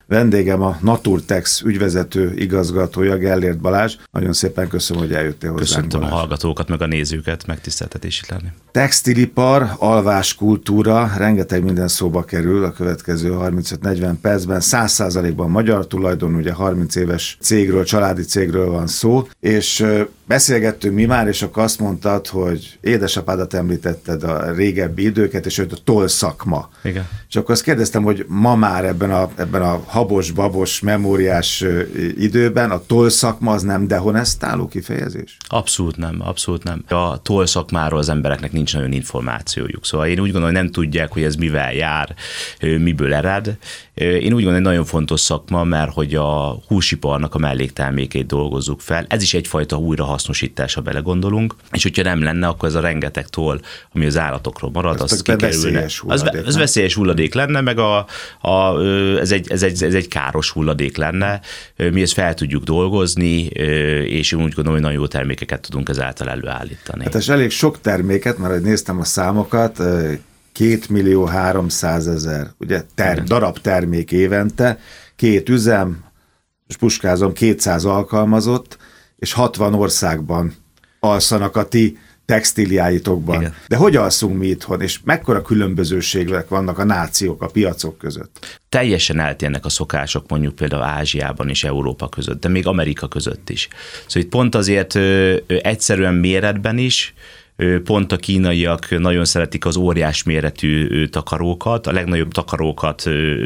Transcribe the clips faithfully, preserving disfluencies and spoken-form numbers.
Vendégem a Naturtex ügyvezető igazgatója, Gellért Balázs. Nagyon szépen köszönöm, hogy eljöttél hozzánk. Köszöntöm Balázs. a hallgatókat, meg a nézőket, megtiszteltetés itt lenni. Textilipar, alváskultúra, rengeteg minden szóba kerül a következő harmincöt-negyven percben. száz százalékban magyar tulajdon, ugye harminc éves cégről, családi cégről van szó, és beszélgettünk mi már, és akkor azt mondtad, hogy édesapádat említetted, a régebbi időket, és őt a tollszakma. Igen. És akkor azt kérdeztem, hogy ma már ebben a, ebben a habos-babos, memóriás időben a tollszakma az nem dehonestáló kifejezés? Abszolút nem, abszolút nem. A tollszakmáról az embereknek nincs nagyon információjuk. Szóval én úgy gondolom, hogy nem tudják, hogy ez mivel jár, miből ered. Én úgy gondolom, hogy nagyon fontos szakma, mert hogy a húsiparnak a melléktermékeit dolgozzuk fel. Ez is egyfajta újrahasznosítás, ha belegondolunk. És hogyha nem lenne, akkor ez a rengeteg toll, ami az állatokról marad, az kikerülne. Az, az veszélyes hulladék lenne, meg a, a, ez, egy, ez, egy, ez egy káros hulladék lenne. Mi ezt fel tudjuk dolgozni, és én úgy gondolom, hogy nagyon jó termékeket tudunk ezáltal előállítani. Hát és elég sok terméket, mert ahogy néztem a számokat, két millió háromszázezer, ugye, ter, darab termék évente, két üzem, és puskázom, kétszáz alkalmazott, és hatvan országban alszanak a ti textíliáitokban. Igen. De hogy alszunk mi itthon, és mekkora különbözőségek vannak a nációk, a piacok között? Teljesen eltérnek a szokások mondjuk például Ázsiában és Európa között, de még Amerika között is. Szóval itt pont azért ö, ö, egyszerűen méretben is, pont a kínaiak nagyon szeretik az óriás méretű takarókat, a legnagyobb takarókat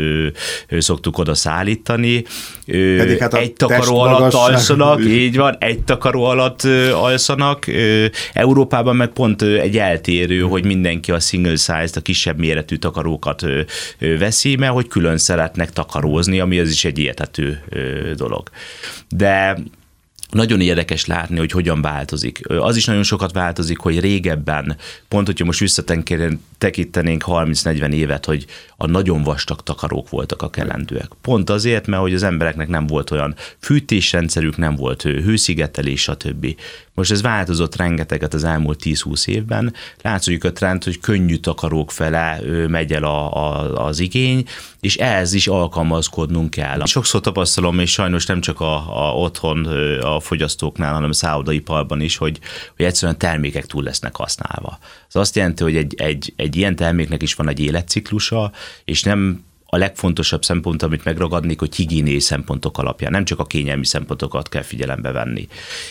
szoktuk oda szállítani. Hát egy takaró alatt alszanak, így van, egy takaró alatt alszanak. Európában meg pont egy eltérő, hogy mindenki a single size, a kisebb méretű takarókat veszi, mert hogy külön szeretnek takarózni, ami az is egy érthető dolog. De nagyon érdekes látni, hogy hogyan változik. Az is nagyon sokat változik, hogy régebben, pont hogyha most visszatekintenénk harminc-negyven évet, hogy a nagyon vastag takarók voltak a kelendőek. Pont azért, mert hogy az embereknek nem volt olyan fűtésrendszerük, nem volt hőszigetelés, stb. Most ez változott rengeteget az elmúlt tíz-húsz évben. Látszik a trend, hogy könnyű takarók fele megy el a, a, az igény, és ehhez is alkalmazkodnunk kell. Sokszor tapasztalom, és sajnos nem csak a, a otthon a fogyasztóknál, hanem a szállodaiparban is, hogy, hogy egyszerűen termékek túl lesznek használva. Ez azt jelenti, hogy egy, egy, egy ilyen terméknek is van egy életciklusa, és nem a legfontosabb szempont, amit megragadnék, hogy higiéniai szempontok alapján, nem csak a kényelmi szempontokat kell figyelembe venni.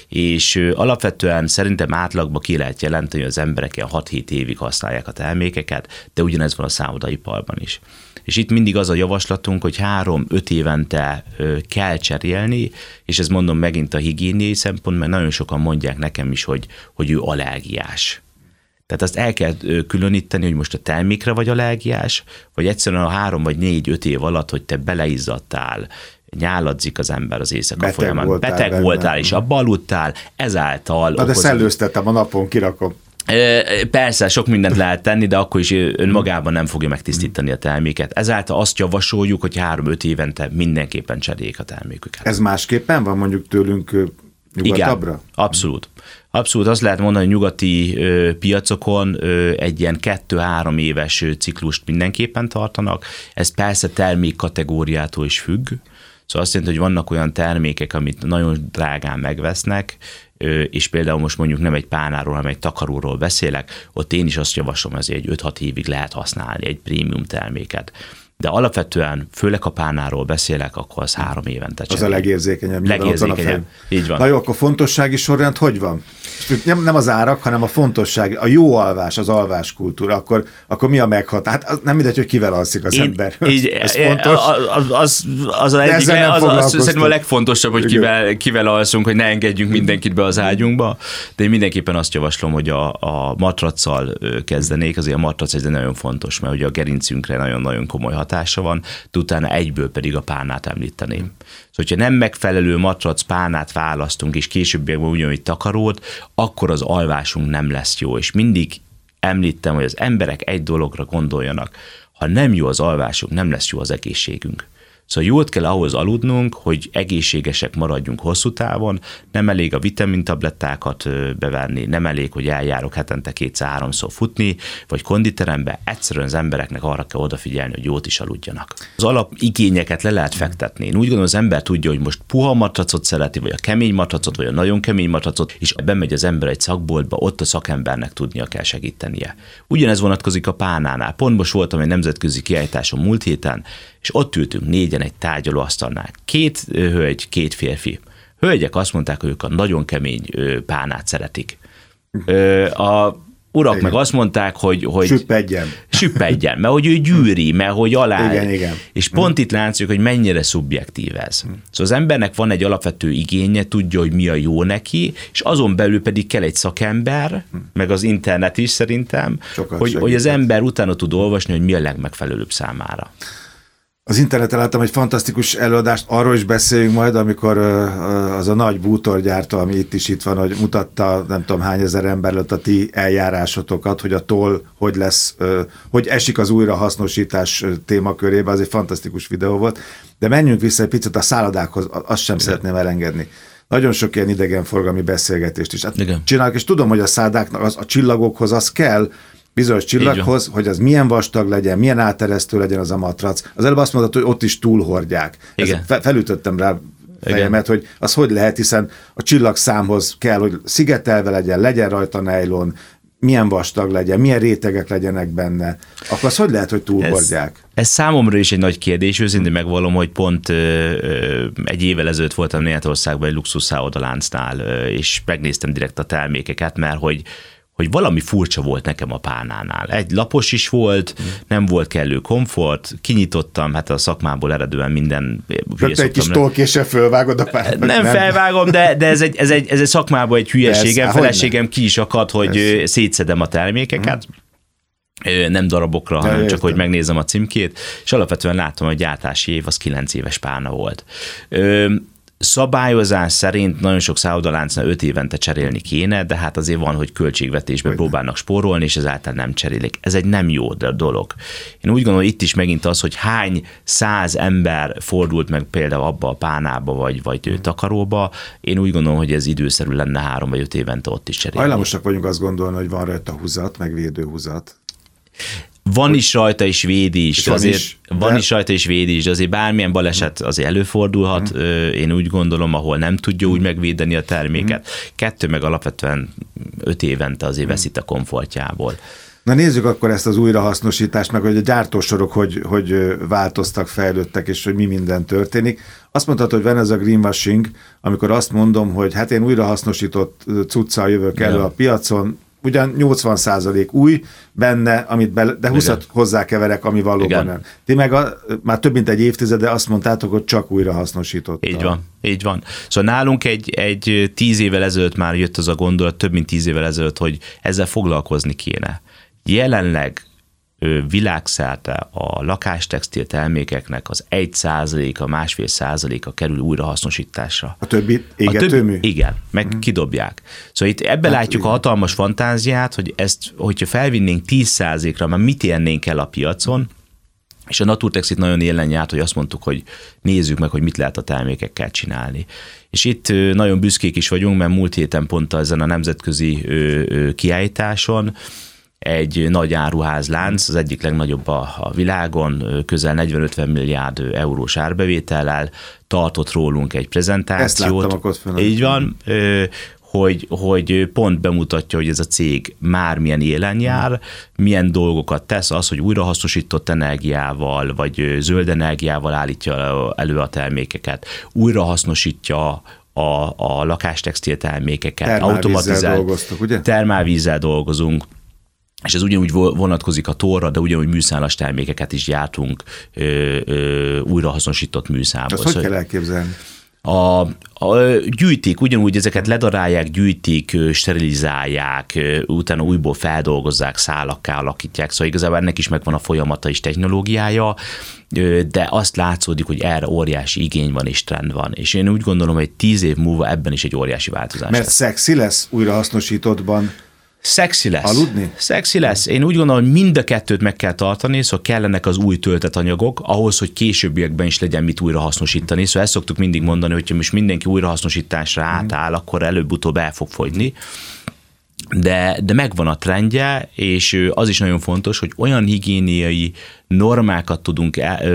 És alapvetően szerintem átlagban ki lehet jelenteni, hogy az emberek ilyen hat-hét évig használják a termékeket, de ugyanez van a szállodaiparban is. És itt mindig az a javaslatunk, hogy három-öt évente kell cserélni, és ez mondom megint a higiéniai szempont, mert nagyon sokan mondják nekem is, hogy, hogy ő allergiás. Tehát azt el kell különíteni, hogy most a termékre vagy allergiás, vagy egyszerűen a három vagy négy-öt év alatt, hogy te beleizzadtál, nyáladzik az ember az éjszaka beteg folyamán, voltál beteg benne. voltál, és abba aludtál, ezáltal... Na de szellőztettem a napon, kirakom. Persze, sok mindent lehet tenni, de akkor is önmagában nem fogja megtisztítani a terméket. Ezáltal azt javasoljuk, hogy három-öt évente mindenképpen cseréljék a terméküket. Ez másképpen van mondjuk tőlünk nyugatabbra? Igen, abszolút. Abszolút azt lehet mondani, hogy nyugati ö, piacokon ö, egy ilyen kettő-három éves ciklust mindenképpen tartanak. Ez persze termék kategóriától is függ. Szóval azt jelenti, hogy vannak olyan termékek, amit nagyon drágán megvesznek, ö, és például most mondjuk nem egy pálnáról, hanem egy takaróról beszélek, ott én is azt javaslom, hogy azért egy öt-hat évig lehet használni egy prémium terméket. De alapvetően, főleg a pálnáról beszélek, akkor az három évente cserél. Az a legérzékenyebb. Legérzékenyebb, így van. Na jó, akkor fontossági sorrend hogy van? Nem, nem az árak, hanem a fontosság, a jó alvás, az alváskultúra, akkor, akkor mi a meghatás? Hát nem mindegy, hogy kivel alszik az Én, ember. Így, Ez fontos. Az, az, az, a egyik, az, az szerintem a legfontosabb, hogy kivel, kivel alszunk, hogy ne engedjünk mindenkit be az ágyunkba, de én mindenképpen azt javaslom, hogy a, a matracsal kezdenék, azért a matrac egy nagyon fontos, mert ugye a gerincünkre nagyon-nagyon komoly hatása van, de utána egyből pedig a pálnát említeném. Szóval, hogyha nem megfelelő matrac pálnát választunk, és későbbiekben ugyanúgy takarót, akkor az alvásunk nem lesz jó, és mindig említem, hogy az emberek egy dologra gondoljanak, ha nem jó az alvásunk, nem lesz jó az egészségünk. Szóval jót kell ahhoz aludnunk, hogy egészségesek maradjunk hosszú távon, nem elég a vitamintablettákat bevenni, nem elég, hogy eljárok hetente kétszer-háromszor futni, vagy konditerembe, egyszerűen az embereknek arra kell odafigyelni, hogy jót is aludjanak. Az alapigényeket le lehet fektetni. Én úgy gondolom, az ember tudja, hogy most puha matracot szereti, vagy a kemény matracot, vagy a nagyon kemény matracot, és bemegy az ember egy szakboltba, ott a szakembernek tudnia kell segítenie. Ugyanez vonatkozik a pánánál. Pont most voltam egy nemzetközi kiállításon múlt héten, és ott ültünk négyen egy tárgyalóasztalnál. Két hölgy, két férfi. Hölgyek azt mondták, hogy ők a nagyon kemény pánát szeretik. A urak igen. meg azt mondták, hogy... hogy süppedjen. Süppedjen, mert hogy ő gyűri, mert hogy alá... Igen, igen. És pont hmm. itt látszik, hogy mennyire szubjektív ez. Hmm. Szóval az embernek van egy alapvető igénye, tudja, hogy mi a jó neki, és azon belül pedig kell egy szakember, hmm. meg az internet is szerintem, hogy, hogy az ember utána tud olvasni, hogy mi a legmegfelelőbb számára. Az interneten láttam egy fantasztikus előadást, arról is beszéljünk majd, amikor az a nagy bútorgyártó, ami itt is itt van, hogy mutatta nem tudom hány ezer ember előtt a ti eljárásotokat, hogy a toll hogy lesz, hogy esik az újrahasznosítás témakörébe, az egy fantasztikus videó volt. De menjünk vissza egy picit a szállodákhoz, azt sem Igen. szeretném elengedni. Nagyon sok ilyen idegenforgalmi beszélgetést is hát csinálok, és tudom, hogy a szállodáknak az, a csillagokhoz az kell, bizonyos csillaghoz, hogy az milyen vastag legyen, milyen áteresztő legyen az a matrac. Az előbb azt mondtad, hogy ott is túlhordják. Fe, felütöttem rá fejemet, hogy az hogy lehet, hiszen a csillagszámhoz kell, hogy szigetelve legyen, legyen rajta nejlon, milyen vastag legyen, milyen rétegek legyenek benne. Akkor az hogy lehet, hogy túlhordják? Ez, ez számomra is egy nagy kérdés. Őszintén megvallom, hogy pont ö, ö, egy évvel ezelőtt voltam Németországban egy luxus szállodaláncnál, és megnéztem direkt a termékeket, mert hogy hogy valami furcsa volt nekem a pánánál. Egy lapos is volt, nem volt kellő komfort, kinyitottam, hát a szakmából eredően minden... Rögtön egy kis tolkéssel fölvágod a pánát. Nem, nem felvágom, de, de ez, egy, ez, egy, ez egy szakmában egy hülyeségem. Ez, feleségem ki is akad, hogy ez. szétszedem a termékeket. Hmm. Nem darabokra, de hanem értem. Csak, hogy megnézem a címkét, és alapvetően látom, hogy a gyártási év az kilenc éves pána volt. Ö, Szabályozás szerint nagyon sok szállodaláncnál öt évente cserélni kéne, de hát azért van, hogy költségvetésben próbálnak spórolni, és ezáltal nem cserélik. Ez egy nem jó dolog. Én úgy gondolom, itt is megint az, hogy hány száz ember fordult meg például abba a pánába, vagy, vagy takaróba, én úgy gondolom, hogy ez időszerű lenne három vagy öt évente ott is cserélni. Hajlamosak vagyunk azt gondolni, hogy van rajta húzat, meg védőhúzat. Van is rajta és véd is, van, azért, is, van de... is rajta és véd is, de azért bármilyen baleset azért előfordulhat, mm. én úgy gondolom, ahol nem tudja úgy megvédeni a terméket. Mm. Kettő meg alapvetően öt évente azért mm. veszít a komfortjából. Na nézzük akkor ezt az újrahasznosítást, meg hogy a gyártósorok hogy, hogy változtak, fejlődtek, és hogy mi minden történik. Azt mondtad, hogy van ez a greenwashing, amikor azt mondom, hogy hát én újrahasznosított cuccal jövök elő ja. a piacon, ugyan nyolcvan százalék új benne, amit bele, de húszat hozzákeverek, ami valóban Igen. nem. Ti meg a, már több mint egy évtizede azt mondtátok, hogy csak újra hasznosított. Így van, így van. Szóval nálunk egy, egy tíz évvel ezelőtt már jött az a gondolat, több mint tíz évvel ezelőtt, hogy ezzel foglalkozni kéne. Jelenleg világszerte a lakástextil termékeknek az egy százaléka, másfél százaléka kerül újrahasznosításra. A többi égetőmű? Igen, meg hmm. kidobják. Szóval itt ebbe hát látjuk igen. a hatalmas fantáziát, hogy ezt, hogyha felvinnénk tíz százalékra, már mit érnénk el a piacon, és a Naturtexit nagyon élen járt, hogy azt mondtuk, hogy nézzük meg, hogy mit lehet a termékekkel csinálni. És itt nagyon büszkék is vagyunk, mert múlt héten pont ezen a nemzetközi kiállításon egy nagy áruházlánc, az egyik legnagyobb a, a világon, közel negyven-ötven milliárd eurós árbevétellel tartott rólunk egy prezentációt. Ezt láttam akkor fönn. Így van, hogy, hogy pont bemutatja, hogy ez a cég már milyen élen jár, milyen dolgokat tesz, az, hogy újrahasznosított energiával, vagy zöld energiával állítja elő a termékeket, újrahasznosítja a, a lakástextil termékeket. Termálvízzel dolgoztok, ugye? Termálvízzel dolgozunk. És ez ugyanúgy vonatkozik a torra, de ugyanúgy műszálas termékeket is gyártunk ö, ö, újrahasznosított műszámból. Azt hogy kell elképzelni? A, a, gyűjtik, ugyanúgy ezeket ledarálják, gyűjtik, sterilizálják, utána újból feldolgozzák, szálakká alakítják, szóval igazából ennek is megvan a folyamata és technológiája, de azt látszódik, hogy erre óriási igény van és trend van. És én úgy gondolom, hogy tíz év múlva ebben is egy óriási változás Mert lesz. szexi lesz újrahasznosítottban Szexi lesz. Aludni? Szexi lesz. Én úgy gondolom, hogy mind a kettőt meg kell tartani, szóval kellenek az új töltett anyagok, ahhoz, hogy későbbiekben is legyen mit újrahasznosítani. Szóval ezt szoktuk mindig mondani, hogyha most mindenki újrahasznosításra átáll, akkor előbb-utóbb el fog fogyni. De, de megvan a trendje, és az is nagyon fontos, hogy olyan higiéniai normákat tudunk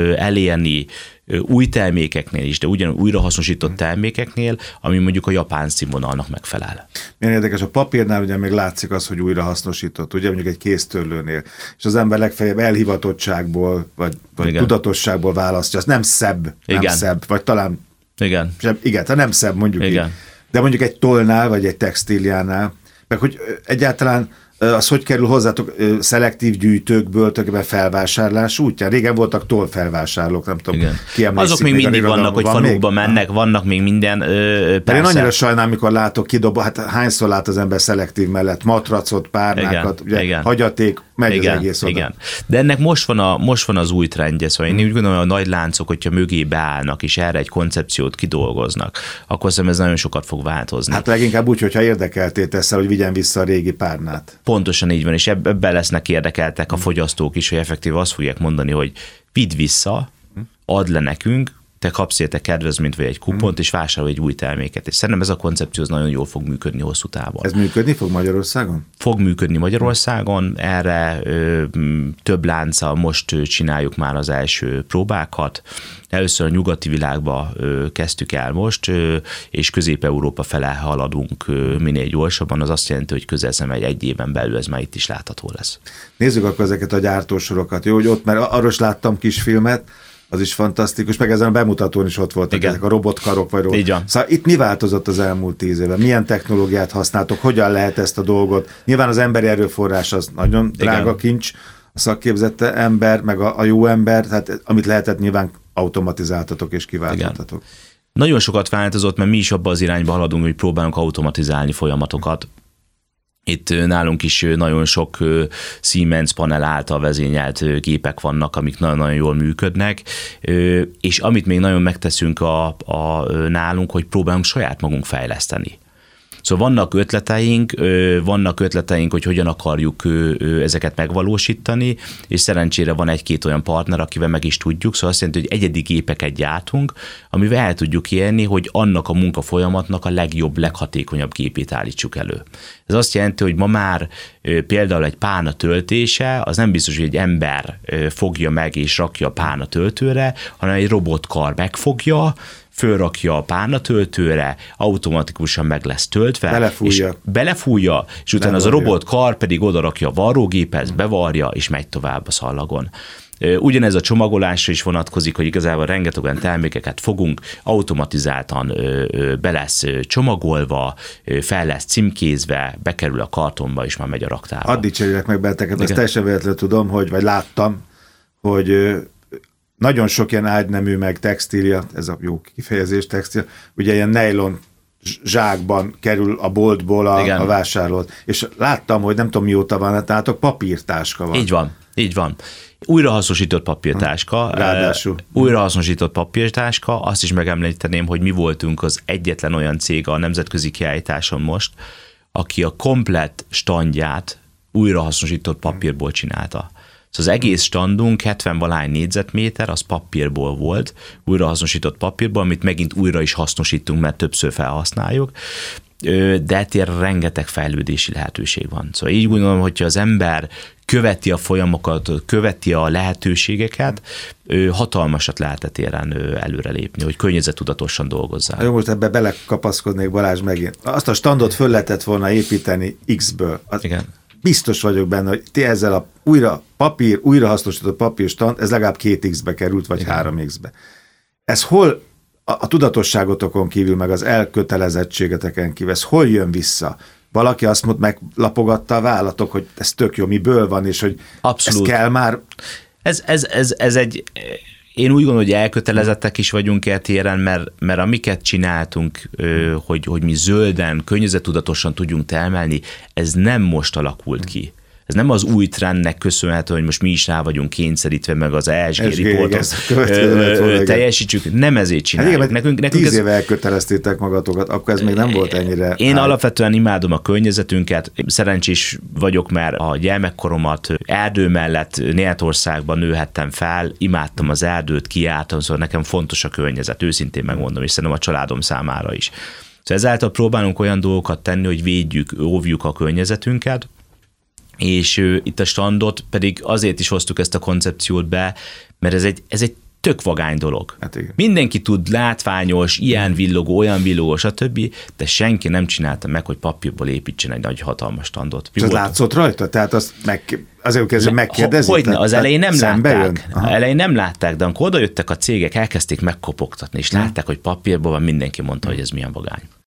elérni új termékeknél is, de ugyanúgy újrahasznosított termékeknél, ami mondjuk a japán színvonalnak megfelel. Milyen érdekes, a papírnál ugye még látszik az, hogy újrahasznosított, ugye mondjuk egy kéztörlőnél, és az ember legfeljebb elhivatottságból, vagy, vagy tudatosságból választja, az nem szebb, nem igen. szebb, vagy talán igen, sem, igen, nem szebb mondjuk igen. így. De mondjuk egy tollnál, vagy egy textíliánál, meg hogy egyáltalán az hogy kerül hozzátok szelektív gyűjtőkből, tulajdonképpen felvásárlás útján? Régen voltak tollfelvásárlók, nem tudom, ki emlékszik. Azok még, még mindig vannak, hogy van falukba még? mennek, vannak még minden, ö, persze. Én annyira sajnálom, amikor látok kidob, hát hányszor lát az ember szelektív mellett matracot, párnákat, igen, ugye, igen. hagyaték, megy igen, az egész oda. Igen. De ennek most van, a, most van az új trendje, szóval én hmm. úgy gondolom, hogy a nagy láncok, hogyha mögé beállnak, és erre egy koncepciót kidolgoznak, akkor szerintem ez nagyon sokat fog változni. Hát leginkább úgy, hogyha érdekelté teszel, hogy vigyen vissza a régi párnát. Pontosan így van, és ebben lesznek érdekeltek a fogyasztók is, hogy effektív azt fogják mondani, hogy vidd vissza, add le nekünk, te kapsz érte kedvezményt vagy egy kupont, és vásárolj egy új terméket. És szerintem ez a koncepció az nagyon jól fog működni hosszú távon. Ez működni fog Magyarországon? Fog működni Magyarországon, erre ö, több lánccal most ö, csináljuk már az első próbákat. Először a nyugati világba ö, kezdtük el most, ö, és Közép-Európa fele haladunk ö, minél gyorsabban, az azt jelenti, hogy közel szem egy, egy éven belül ez már itt is látható lesz. Nézzük akkor ezeket a gyártósorokat, jó, hogy ott, mert arról is láttam kisfilmet, az is fantasztikus, meg ezen a bemutatón is ott voltak igen. ezek a robotkarok. Vagy robot. Szóval itt mi változott az elmúlt tíz évben? Milyen technológiát használtok? Hogyan lehet ezt a dolgot? Nyilván az emberi erőforrás az nagyon drága igen. kincs, a szakképzett ember, meg a, a jó ember, tehát amit lehetett nyilván automatizáltatok és kiváltottatok. Nagyon sokat változott, mert mi is abba az irányba haladunk, hogy próbálunk automatizálni folyamatokat. Itt nálunk is nagyon sok Siemens panel által vezényelt gépek vannak, amik nagyon-nagyon jól működnek, és amit még nagyon megteszünk a, a, nálunk, hogy próbálunk saját magunk fejleszteni. Szóval vannak ötleteink, vannak ötleteink, hogy hogyan akarjuk ezeket megvalósítani, és szerencsére van egy-két olyan partner, akivel meg is tudjuk, szóval azt jelenti, hogy egyedi gépeket gyártunk, amivel el tudjuk érni, hogy annak a munkafolyamatnak a legjobb, leghatékonyabb gépét állítsuk elő. Ez azt jelenti, hogy ma már például egy pálna töltése, az nem biztos, hogy egy ember fogja meg és rakja a pálna töltőre, hanem egy robotkar megfogja, fölrakja a pálnatöltőre, automatikusan meg lesz töltve, belefújja, és, belefújja, és utána bevarja. Az a robotkar pedig odarakja a varrógéphez, bevarja, és megy tovább a szallagon. Ugyanez a csomagolásra is vonatkozik, hogy igazából rengeteg olyan termékeket fogunk, automatizáltan be lesz csomagolva, fel lesz címkézve, bekerül a kartonba, és már megy a raktárba. Add dicsérjek meg benneteket, azt teljesen véletlenül tudom, hogy, vagy láttam, hogy nagyon sok ilyen ágynemű, meg textília, ez a jó kifejezés, textília, ugye ilyen nylon zsákban kerül a boltból a, a vásárolt. És láttam, hogy nem tudom mióta van, tehát a papírtáska van. Így van, így van. Újrahasznosított papírtáska. Ráadásul. Újrahasznosított papírtáska, azt is megemlíteném, hogy mi voltunk az egyetlen olyan cég a nemzetközi kiállításon most, aki a komplett standját újrahasznosított papírból csinálta. Szóval az egész standunk hetven-valahány négyzetméter, az papírból volt, újrahasznosított papírból, amit megint újra is hasznosítunk, mert többször felhasználjuk, de ettől rengeteg fejlődési lehetőség van. Szóval így gondolom, hogyha az ember követi a folyamokat, követi a lehetőségeket, hatalmasat lehet téren előrelépni, hogy környezettudatosan dolgozzál. Jó, most ebbe belekapaszkodnék, Balázs, megint. Azt a standot föl lehetett volna építeni X-ből. Az igen. Biztos vagyok benne, hogy ti ezzel a újra papír, újrahasznosított papírstand, ez legalább két X-be került, vagy igen. három X-be. Ez hol, a, a tudatosságotokon kívül, meg az elkötelezettségeteken kívül, ez hol jön vissza? Valaki azt mondta, meglapogatta a vállatok, hogy ez tök jó, miből van, és hogy abszolút. Ez kell már? Ez, ez, ez, ez egy... Én úgy gondolom, hogy elkötelezettek is vagyunk e téren, mert, mert amiket csináltunk, hogy, hogy mi zölden, környezettudatosan tudjunk termelni, ez nem most alakult ki. Ez nem az új trendnek köszönhető, hogy most mi is rá vagyunk kényszerítve, meg az E S G riportot teljesítsük, nem ezért csináljuk. Hát igen, nekünk, nekünk tíz ez... éve elköteleztétek magatokat, akkor ez még nem volt ennyire... Én áll. alapvetően imádom a környezetünket, szerencsés vagyok, mert a gyermekkoromat erdő mellett Németországban nőhettem fel, imádtam az erdőt, kiálltam, szóval nekem fontos a környezet, őszintén megmondom, és szerintem a családom számára is. Szóval ezáltal próbálunk olyan dolgokat tenni, hogy védjük, óvjuk a környezetünket, és uh, itt a strandot pedig azért is hoztuk ezt a koncepciót be, mert ez egy, ez egy tök vagány dolog. Hát mindenki tud látványos, ilyen villogó, olyan villogó, stb., de senki nem csinálta meg, hogy papírból építsen egy nagy hatalmas strandot. És az látszott rajta? Tehát azt meg, azért kezdve megkérdezni? Hogyne, az elején nem látták. Elején nem látták, de amikor oda jöttek a cégek, elkezdték megkopogtatni, és látták, hogy papírból van, mindenki mondta, hogy ez milyen vagány.